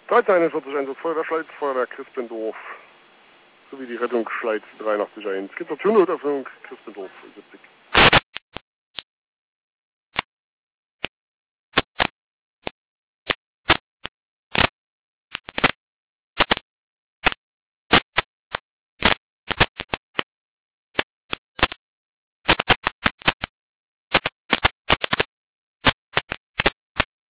1341 Feuerwehrschleit, Feuerwehr Crispendorf, sowie die Rettungsschleit 83.1. Es gibt eine Tunnelöffnung, Crispendorf 70.